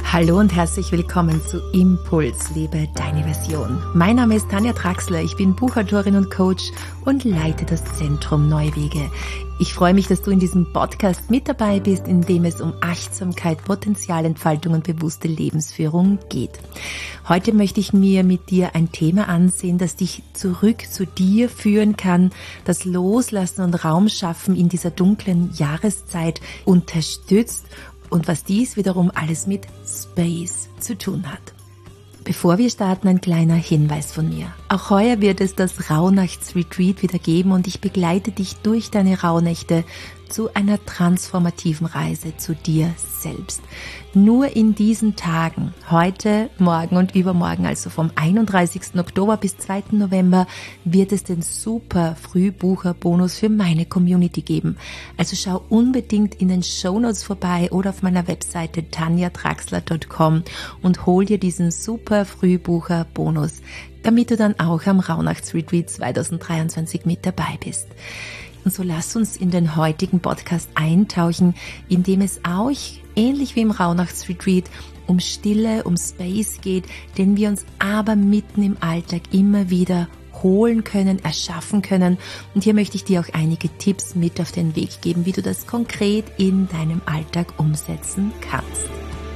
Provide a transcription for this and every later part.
Hallo und herzlich willkommen zu Impuls, lebe deine Version. Mein Name ist Tanja Traxler, ich bin Buchautorin und Coach und leite das Zentrum Neuwege. Ich freue mich, dass du in diesem Podcast mit dabei bist, in dem es um Achtsamkeit, Potenzialentfaltung und bewusste Lebensführung geht. Heute möchte ich mir mit dir ein Thema ansehen, das dich zurück zu dir führen kann, das Loslassen und Raum schaffen in dieser dunklen Jahreszeit unterstützt und was dies wiederum alles mit Space zu tun hat. Bevor wir starten, ein kleiner Hinweis von mir. Auch heuer wird es das Rauhnachtsretreat wieder geben und ich begleite dich durch deine Rauhnächte zu einer transformativen Reise zu dir selbst. Nur in diesen Tagen, heute, morgen und übermorgen, also vom 31. Oktober bis 2. November, wird es den super Frühbucher-Bonus für meine Community geben. Also schau unbedingt in den Shownotes vorbei oder auf meiner Webseite tanjatraxler.com und hol dir diesen super Frühbucher-Bonus, damit du dann auch am Rauhnachtsretreat 2023 mit dabei bist. Und so lass uns in den heutigen Podcast eintauchen, in dem es auch, ähnlich wie im Rauhnachtsretreat, um Stille, um Space geht, den wir uns aber mitten im Alltag immer wieder holen können, erschaffen können. Und hier möchte ich dir auch einige Tipps mit auf den Weg geben, wie du das konkret in deinem Alltag umsetzen kannst.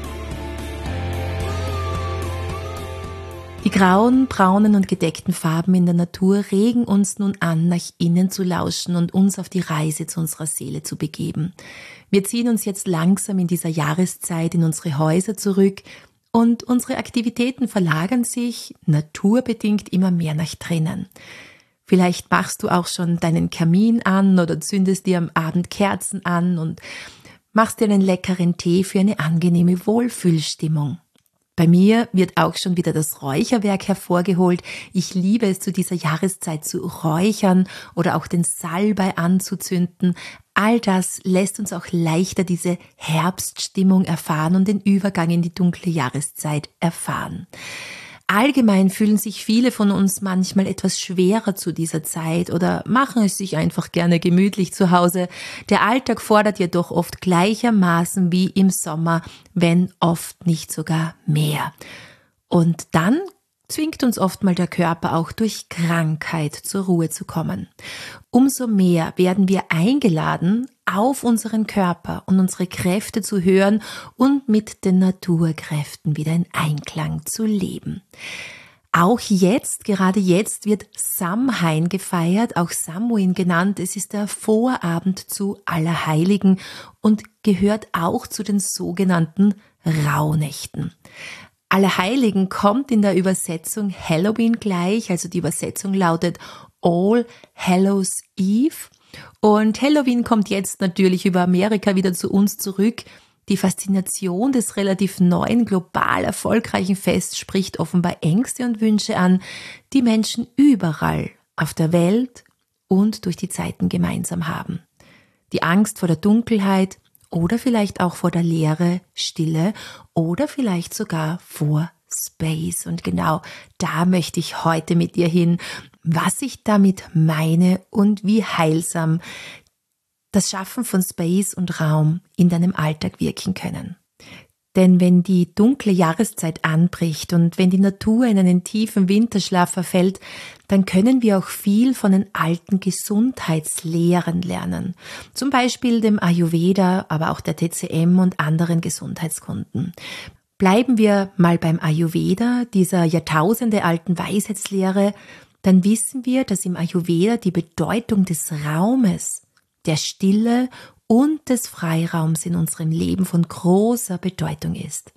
Die grauen, braunen und gedeckten Farben in der Natur regen uns nun an, nach innen zu lauschen und uns auf die Reise zu unserer Seele zu begeben. Wir ziehen uns jetzt langsam in dieser Jahreszeit in unsere Häuser zurück und unsere Aktivitäten verlagern sich naturbedingt immer mehr nach drinnen. Vielleicht machst du auch schon deinen Kamin an oder zündest dir am Abend Kerzen an und machst dir einen leckeren Tee für eine angenehme Wohlfühlstimmung. Bei mir wird auch schon wieder das Räucherwerk hervorgeholt. Ich liebe es, zu dieser Jahreszeit zu räuchern oder auch den Salbei anzuzünden. All das lässt uns auch leichter diese Herbststimmung erfahren und den Übergang in die dunkle Jahreszeit erfahren. Allgemein fühlen sich viele von uns manchmal etwas schwerer zu dieser Zeit oder machen es sich einfach gerne gemütlich zu Hause. Der Alltag fordert jedoch oft gleichermaßen wie im Sommer, wenn oft nicht sogar mehr. Und dann zwingt uns oft mal der Körper auch durch Krankheit zur Ruhe zu kommen. Umso mehr werden wir eingeladen, auf unseren Körper und unsere Kräfte zu hören und mit den Naturkräften wieder in Einklang zu leben. Auch jetzt, gerade jetzt, wird Samhain gefeiert, auch Samhain genannt. Es ist der Vorabend zu Allerheiligen und gehört auch zu den sogenannten Rauhnächten. Allerheiligen kommt in der Übersetzung Halloween gleich, also die Übersetzung lautet All Hallows Eve. Und Halloween kommt jetzt natürlich über Amerika wieder zu uns zurück. Die Faszination des relativ neuen, global erfolgreichen Fests spricht offenbar Ängste und Wünsche an, die Menschen überall auf der Welt und durch die Zeiten gemeinsam haben. Die Angst vor der Dunkelheit oder vielleicht auch vor der Leere, Stille oder vielleicht sogar vor Space. Und genau da möchte ich heute mit dir hin, was ich damit meine und wie heilsam das Schaffen von Space und Raum in deinem Alltag wirken können. Denn wenn die dunkle Jahreszeit anbricht und wenn die Natur in einen tiefen Winterschlaf verfällt, dann können wir auch viel von den alten Gesundheitslehren lernen. Zum Beispiel dem Ayurveda, aber auch der TCM und anderen Gesundheitskunden. Bleiben wir mal beim Ayurveda, dieser jahrtausendealten Weisheitslehre, dann wissen wir, dass im Ayurveda die Bedeutung des Raumes, der Stille und des Freiraums in unserem Leben von großer Bedeutung ist.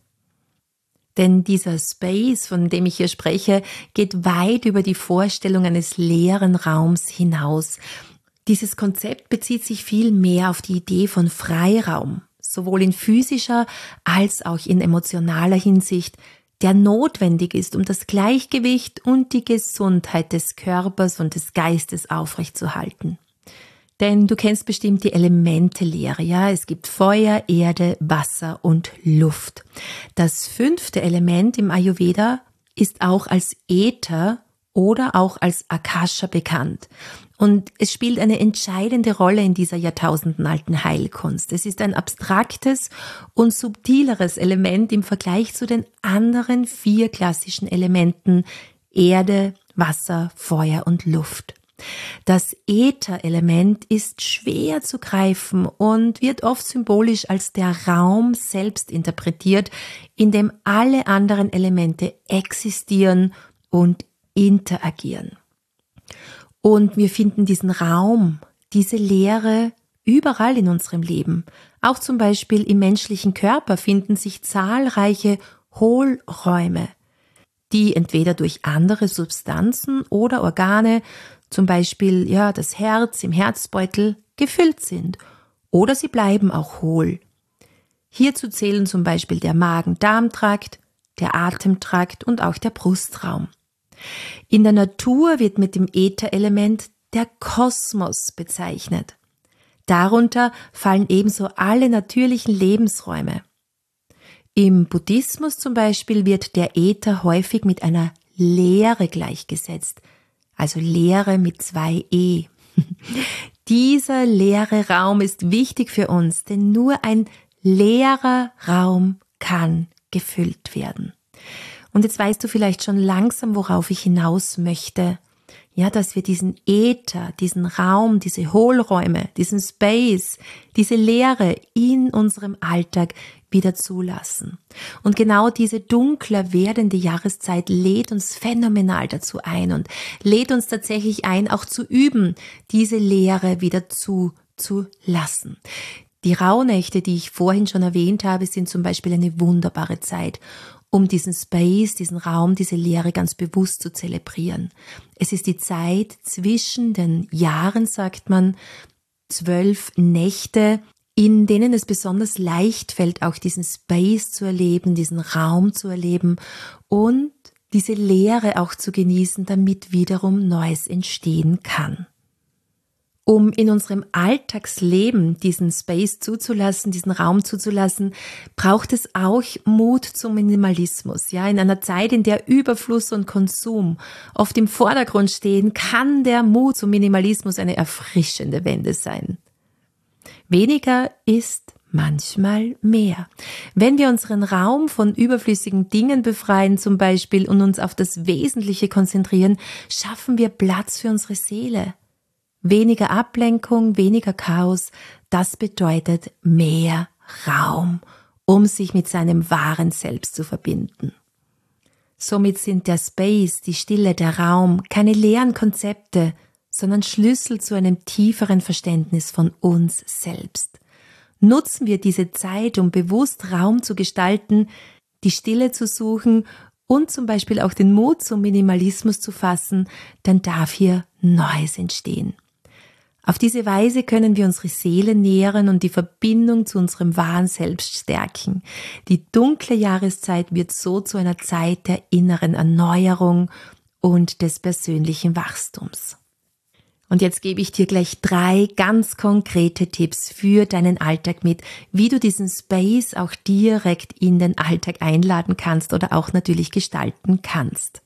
Denn dieser Space, von dem ich hier spreche, geht weit über die Vorstellung eines leeren Raums hinaus. Dieses Konzept bezieht sich viel mehr auf die Idee von Freiraum, sowohl in physischer als auch in emotionaler Hinsicht, der notwendig ist, um das Gleichgewicht und die Gesundheit des Körpers und des Geistes aufrechtzuerhalten. Denn du kennst bestimmt die Elemente-Lehre, ja? Es gibt Feuer, Erde, Wasser und Luft. Das 5. Element im Ayurveda ist auch als Äther oder auch als Akasha bekannt. Und es spielt eine entscheidende Rolle in dieser jahrtausendenalten Heilkunst. Es ist ein abstraktes und subtileres Element im Vergleich zu den anderen 4 klassischen Elementen Erde, Wasser, Feuer und Luft. Das Äther-Element ist schwer zu greifen und wird oft symbolisch als der Raum selbst interpretiert, in dem alle anderen Elemente existieren und interagieren. Und wir finden diesen Raum, diese Leere überall in unserem Leben. Auch zum Beispiel im menschlichen Körper finden sich zahlreiche Hohlräume, die entweder durch andere Substanzen oder Organe, zum Beispiel das Herz im Herzbeutel, gefüllt sind. Oder sie bleiben auch hohl. Hierzu zählen zum Beispiel der Magen-Darm-Trakt, der Atemtrakt und auch der Brustraum. In der Natur wird mit dem Äther-Element der Kosmos bezeichnet. Darunter fallen ebenso alle natürlichen Lebensräume. Im Buddhismus zum Beispiel wird der Äther häufig mit einer Leere gleichgesetzt, also Leere mit 2 E. Dieser leere Raum ist wichtig für uns, denn nur ein leerer Raum kann gefüllt werden. Und jetzt weißt du vielleicht schon langsam, worauf ich hinaus möchte. Ja, dass wir diesen Äther, diesen Raum, diese Hohlräume, diesen Space, diese Leere in unserem Alltag wieder zulassen. Und genau diese dunkler werdende Jahreszeit lädt uns phänomenal dazu ein und lädt uns tatsächlich ein, auch zu üben, diese Leere wieder zulassen. Die Rauhnächte, die ich vorhin schon erwähnt habe, sind zum Beispiel eine wunderbare Zeit, um diesen Space, diesen Raum, diese Leere ganz bewusst zu zelebrieren. Es ist die Zeit zwischen den Jahren, sagt man, 12 Nächte, in denen es besonders leicht fällt, auch diesen Space zu erleben, diesen Raum zu erleben und diese Leere auch zu genießen, damit wiederum Neues entstehen kann. Um in unserem Alltagsleben diesen Space zuzulassen, diesen Raum zuzulassen, braucht es auch Mut zum Minimalismus. Ja, in einer Zeit, in der Überfluss und Konsum oft im Vordergrund stehen, kann der Mut zum Minimalismus eine erfrischende Wende sein. Weniger ist manchmal mehr. Wenn wir unseren Raum von überflüssigen Dingen befreien zum Beispiel und uns auf das Wesentliche konzentrieren, schaffen wir Platz für unsere Seele. Weniger Ablenkung, weniger Chaos, das bedeutet mehr Raum, um sich mit seinem wahren Selbst zu verbinden. Somit sind der Space, die Stille, der Raum keine leeren Konzepte, sondern Schlüssel zu einem tieferen Verständnis von uns selbst. Nutzen wir diese Zeit, um bewusst Raum zu gestalten, die Stille zu suchen und zum Beispiel auch den Mut zum Minimalismus zu fassen, dann darf hier Neues entstehen. Auf diese Weise können wir unsere Seele nähren und die Verbindung zu unserem wahren Selbst stärken. Die dunkle Jahreszeit wird so zu einer Zeit der inneren Erneuerung und des persönlichen Wachstums. Und jetzt gebe ich dir gleich 3 ganz konkrete Tipps für deinen Alltag mit, wie du diesen Space auch direkt in den Alltag einladen kannst oder auch natürlich gestalten kannst.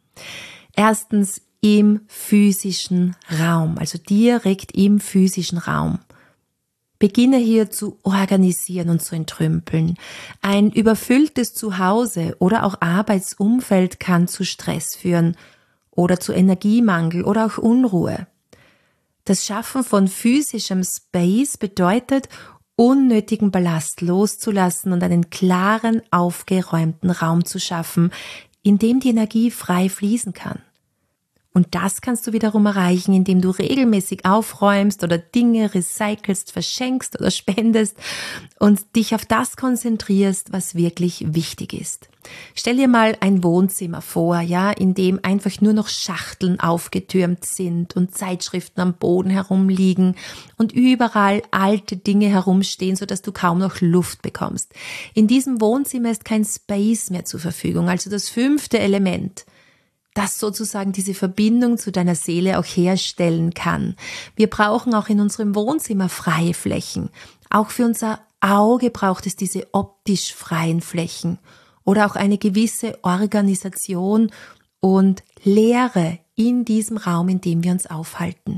Erstens, im physischen Raum, also direkt im physischen Raum. Beginne hier zu organisieren und zu entrümpeln. Ein überfülltes Zuhause oder auch Arbeitsumfeld kann zu Stress führen oder zu Energiemangel oder auch Unruhe. Das Schaffen von physischem Space bedeutet, unnötigen Ballast loszulassen und einen klaren, aufgeräumten Raum zu schaffen, in dem die Energie frei fließen kann. Und das kannst du wiederum erreichen, indem du regelmäßig aufräumst oder Dinge recycelst, verschenkst oder spendest und dich auf das konzentrierst, was wirklich wichtig ist. Stell dir mal ein Wohnzimmer vor, ja, in dem einfach nur noch Schachteln aufgetürmt sind und Zeitschriften am Boden herumliegen und überall alte Dinge herumstehen, sodass du kaum noch Luft bekommst. In diesem Wohnzimmer ist kein Space mehr zur Verfügung, also das 5. Element, das sozusagen diese Verbindung zu deiner Seele auch herstellen kann. Wir brauchen auch in unserem Wohnzimmer freie Flächen. Auch für unser Auge braucht es diese optisch freien Flächen oder auch eine gewisse Organisation und Leere in diesem Raum, in dem wir uns aufhalten.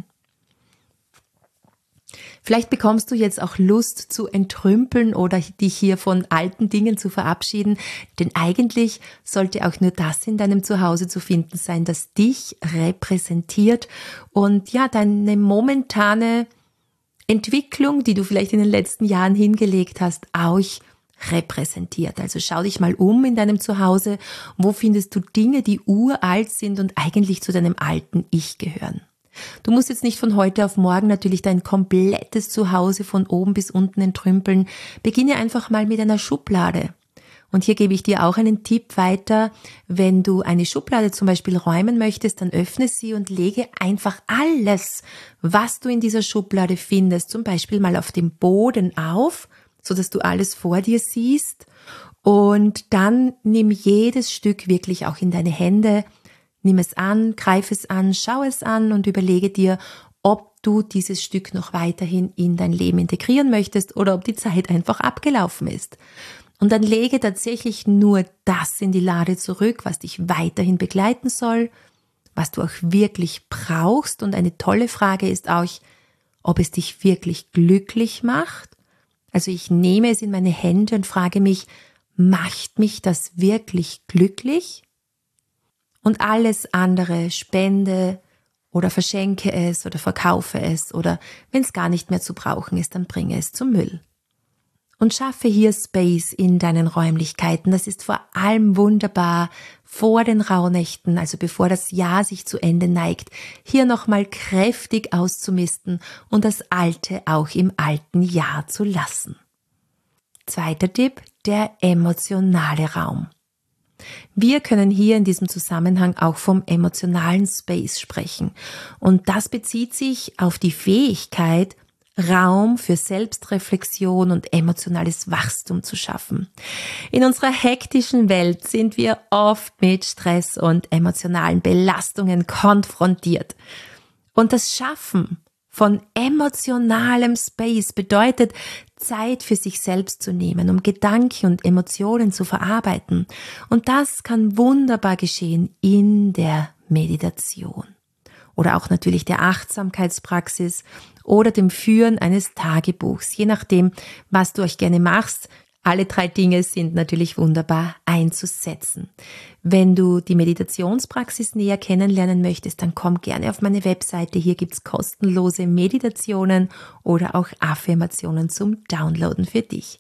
Vielleicht bekommst du jetzt auch Lust zu entrümpeln oder dich hier von alten Dingen zu verabschieden, denn eigentlich sollte auch nur das in deinem Zuhause zu finden sein, das dich repräsentiert und ja, deine momentane Entwicklung, die du vielleicht in den letzten Jahren hingelegt hast, auch repräsentiert. Also schau dich mal um in deinem Zuhause, wo findest du Dinge, die uralt sind und eigentlich zu deinem alten Ich gehören. Du musst jetzt nicht von heute auf morgen natürlich dein komplettes Zuhause von oben bis unten entrümpeln. Beginne einfach mal mit einer Schublade. Und hier gebe ich dir auch einen Tipp weiter. Wenn du eine Schublade zum Beispiel räumen möchtest, dann öffne sie und lege einfach alles, was du in dieser Schublade findest, zum Beispiel mal auf dem Boden auf, sodass du alles vor dir siehst. Und dann nimm jedes Stück wirklich auch in deine Hände. Nimm es an, greif es an, schau es an und überlege dir, ob du dieses Stück noch weiterhin in dein Leben integrieren möchtest oder ob die Zeit einfach abgelaufen ist. Und dann lege tatsächlich nur das in die Lade zurück, was dich weiterhin begleiten soll, was du auch wirklich brauchst. Und eine tolle Frage ist auch, ob es dich wirklich glücklich macht. Also ich nehme es in meine Hände und frage mich, macht mich das wirklich glücklich? Und alles andere, spende oder verschenke es oder verkaufe es oder wenn es gar nicht mehr zu brauchen ist, dann bringe es zum Müll. Und schaffe hier Space in deinen Räumlichkeiten. Das ist vor allem wunderbar vor den Rauhnächten, also bevor das Jahr sich zu Ende neigt, hier nochmal kräftig auszumisten und das Alte auch im alten Jahr zu lassen. Zweiter Tipp, der emotionale Raum. Wir können hier in diesem Zusammenhang auch vom emotionalen Space sprechen. Und das bezieht sich auf die Fähigkeit, Raum für Selbstreflexion und emotionales Wachstum zu schaffen. In unserer hektischen Welt sind wir oft mit Stress und emotionalen Belastungen konfrontiert. Und das Schaffen von emotionalem Space bedeutet, Zeit für sich selbst zu nehmen, um Gedanken und Emotionen zu verarbeiten. Und das kann wunderbar geschehen in der Meditation. Oder auch natürlich der Achtsamkeitspraxis oder dem Führen eines Tagebuchs, je nachdem, was du euch gerne machst. Alle 3 Dinge sind natürlich wunderbar einzusetzen. Wenn du die Meditationspraxis näher kennenlernen möchtest, dann komm gerne auf meine Webseite. Hier gibt's kostenlose Meditationen oder auch Affirmationen zum Downloaden für dich.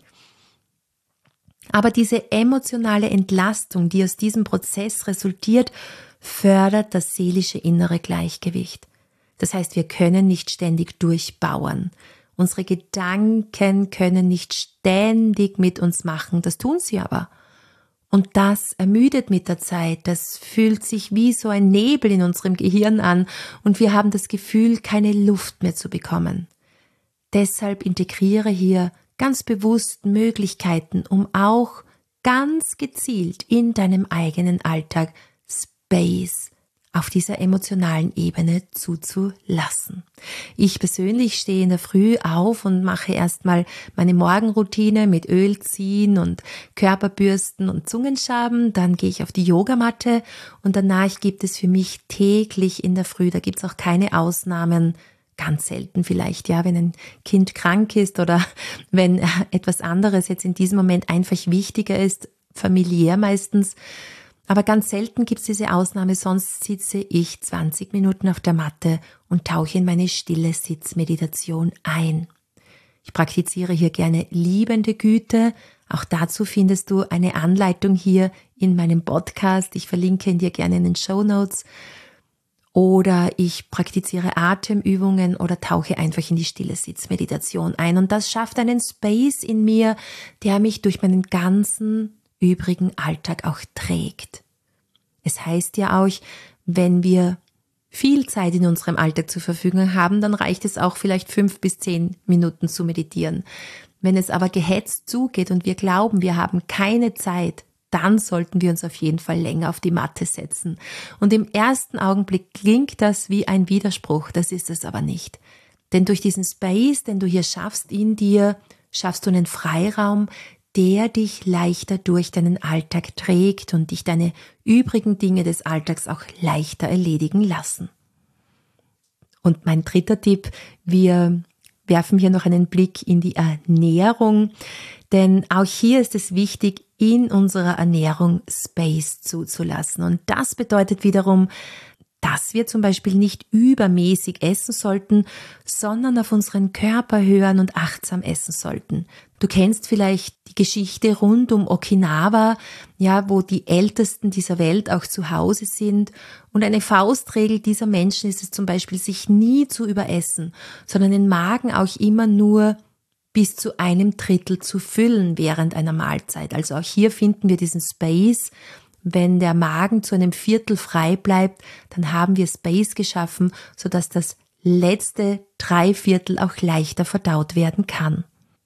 Aber diese emotionale Entlastung, die aus diesem Prozess resultiert, fördert das seelische innere Gleichgewicht. Das heißt, wir können nicht ständig durchbauern. Unsere Gedanken können nicht ständig mit uns machen, das tun sie aber. Und das ermüdet mit der Zeit, das fühlt sich wie so ein Nebel in unserem Gehirn an und wir haben das Gefühl, keine Luft mehr zu bekommen. Deshalb integriere hier ganz bewusst Möglichkeiten, um auch ganz gezielt in deinem eigenen Alltag Space auf dieser emotionalen Ebene zuzulassen. Ich persönlich stehe in der Früh auf und mache erstmal meine Morgenroutine mit Öl ziehen und Körperbürsten und Zungenschaben. Dann gehe ich auf die Yogamatte und danach gibt es für mich täglich in der Früh, da gibt es auch keine Ausnahmen, ganz selten vielleicht, ja, wenn ein Kind krank ist oder wenn etwas anderes jetzt in diesem Moment einfach wichtiger ist, familiär meistens. Aber ganz selten gibt es diese Ausnahme, sonst sitze ich 20 Minuten auf der Matte und tauche in meine stille Sitzmeditation ein. Ich praktiziere hier gerne liebende Güte. Auch dazu findest du eine Anleitung hier in meinem Podcast. Ich verlinke ihn dir gerne in den Shownotes. Oder ich praktiziere Atemübungen oder tauche einfach in die stille Sitzmeditation ein. Und das schafft einen Space in mir, der mich durch meinen ganzen übrigen Alltag auch trägt. Es heißt ja auch, wenn wir viel Zeit in unserem Alltag zur Verfügung haben, dann reicht es auch vielleicht 5 bis 10 Minuten zu meditieren. Wenn es aber gehetzt zugeht und wir glauben, wir haben keine Zeit, dann sollten wir uns auf jeden Fall länger auf die Matte setzen. Und im ersten Augenblick klingt das wie ein Widerspruch, das ist es aber nicht. Denn durch diesen Space, den du hier schaffst in dir, schaffst du einen Freiraum, der dich leichter durch deinen Alltag trägt und dich deine übrigen Dinge des Alltags auch leichter erledigen lassen. Und mein dritter Tipp, wir werfen hier noch einen Blick in die Ernährung, denn auch hier ist es wichtig, in unserer Ernährung Space zuzulassen. Und das bedeutet wiederum, dass wir zum Beispiel nicht übermäßig essen sollten, sondern auf unseren Körper hören und achtsam essen sollten. Du kennst vielleicht die Geschichte rund um Okinawa, ja, wo die Ältesten dieser Welt auch zu Hause sind. Und eine Faustregel dieser Menschen ist es zum Beispiel, sich nie zu überessen, sondern den Magen auch immer nur bis zu 1/3 zu füllen während einer Mahlzeit. Also auch hier finden wir diesen Space. Wenn der Magen zu 1/4 frei bleibt, dann haben wir Space geschaffen, sodass das letzte 3/4 auch leichter verdaut werden kann.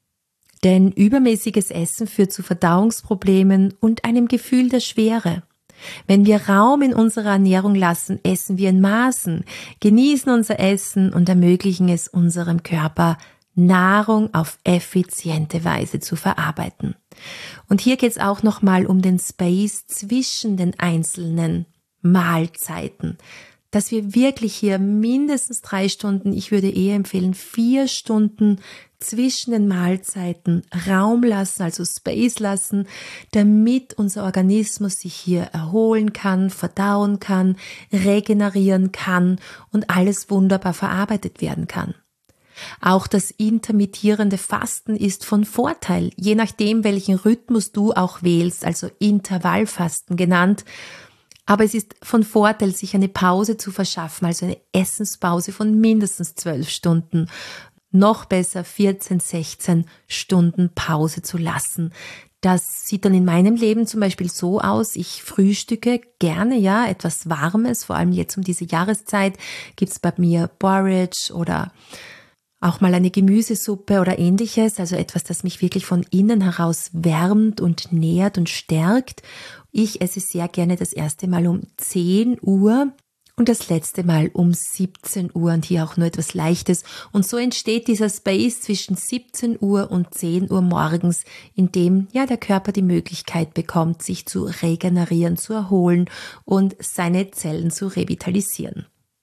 Denn übermäßiges Essen führt zu Verdauungsproblemen und einem Gefühl der Schwere. Wenn wir Raum in unserer Ernährung lassen, essen wir in Maßen, genießen unser Essen und ermöglichen es unserem Körper, Nahrung auf effiziente Weise zu verarbeiten. Und hier geht es auch nochmal um den Space zwischen den einzelnen Mahlzeiten, dass wir wirklich hier mindestens 3 Stunden, ich würde eher empfehlen 4 Stunden zwischen den Mahlzeiten Raum lassen, also Space lassen, damit unser Organismus sich hier erholen kann, verdauen kann, regenerieren kann und alles wunderbar verarbeitet werden kann. Auch das intermittierende Fasten ist von Vorteil, je nachdem, welchen Rhythmus du auch wählst, also Intervallfasten genannt. Aber es ist von Vorteil, sich eine Pause zu verschaffen, also eine Essenspause von mindestens 12 Stunden. Noch besser 14, 16 Stunden Pause zu lassen. Das sieht dann in meinem Leben zum Beispiel so aus, ich frühstücke gerne, ja, etwas Warmes, vor allem jetzt um diese Jahreszeit gibt's bei mir Porridge oder auch mal eine Gemüsesuppe oder ähnliches, also etwas, das mich wirklich von innen heraus wärmt und nährt und stärkt. Ich esse sehr gerne das erste Mal um 10 Uhr und das letzte Mal um 17 Uhr und hier auch nur etwas Leichtes. Und so entsteht dieser Space zwischen 17 Uhr und 10 Uhr morgens, in dem ja der Körper die Möglichkeit bekommt, sich zu regenerieren, zu erholen und seine Zellen zu revitalisieren.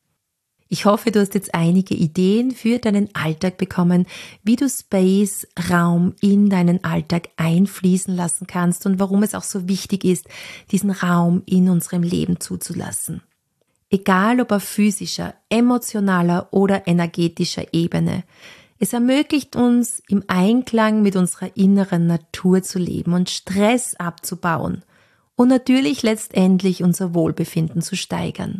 Ich hoffe, du hast jetzt einige Ideen für deinen Alltag bekommen, wie du Space, Raum in deinen Alltag einfließen lassen kannst und warum es auch so wichtig ist, diesen Raum in unserem Leben zuzulassen. Egal ob auf physischer, emotionaler oder energetischer Ebene. Es ermöglicht uns, im Einklang mit unserer inneren Natur zu leben und Stress abzubauen und natürlich letztendlich unser Wohlbefinden zu steigern.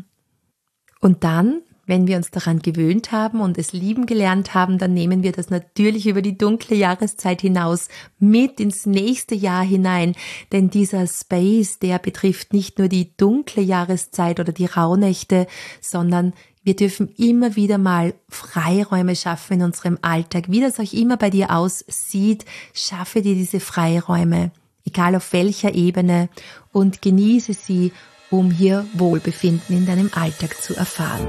Und dann, wenn wir uns daran gewöhnt haben und es lieben gelernt haben, dann nehmen wir das natürlich über die dunkle Jahreszeit hinaus mit ins nächste Jahr hinein. Denn dieser Space, der betrifft nicht nur die dunkle Jahreszeit oder die Rauhnächte, sondern wir dürfen immer wieder mal Freiräume schaffen in unserem Alltag. Wie das auch immer bei dir aussieht, schaffe dir diese Freiräume, egal auf welcher Ebene, und genieße sie, um hier Wohlbefinden in deinem Alltag zu erfahren.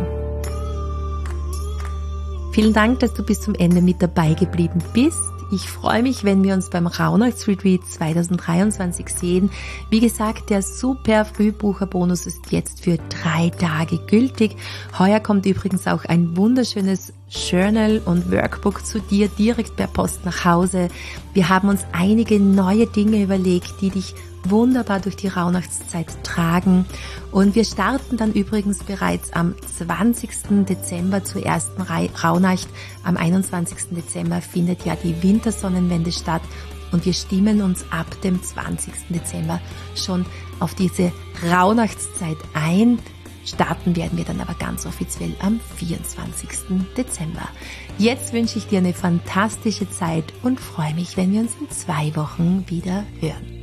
Vielen Dank, dass du bis zum Ende mit dabei geblieben bist. Ich freue mich, wenn wir uns beim Rauhnachtsretreat 2023 sehen. Wie gesagt, der super Frühbucherbonus ist jetzt für 3 Tage gültig. Heuer kommt übrigens auch ein wunderschönes Journal und Workbook zu dir direkt per Post nach Hause. Wir haben uns einige neue Dinge überlegt, die dich wunderbar durch die Rauhnachtszeit tragen. Und wir starten dann übrigens bereits am 20. Dezember zur ersten Rauhnacht. Am 21. Dezember findet ja die Wintersonnenwende statt und wir stimmen uns ab dem 20. Dezember schon auf diese Rauhnachtszeit ein. Starten werden wir dann aber ganz offiziell am 24. Dezember. Jetzt wünsche ich dir eine fantastische Zeit und freue mich, wenn wir uns in 2 Wochen wieder hören.